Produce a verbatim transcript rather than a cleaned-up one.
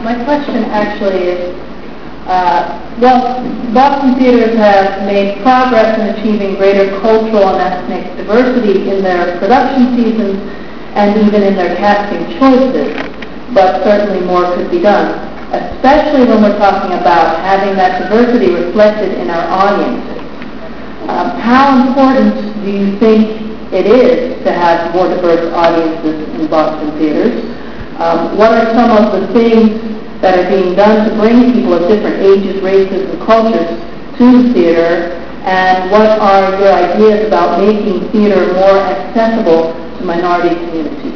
My question actually is, uh, well, Boston theaters have made progress in achieving greater cultural and ethnic diversity in their production seasons and even in their casting choices, but certainly more could be done, especially when we're talking about having that diversity reflected in our audiences. Um, how important do you think it is to have more diverse audiences in Boston theaters? Um, what are some of the things that are being done to bring people of different ages, races, and cultures to the theater? And what are your ideas about making theater more accessible to minority communities?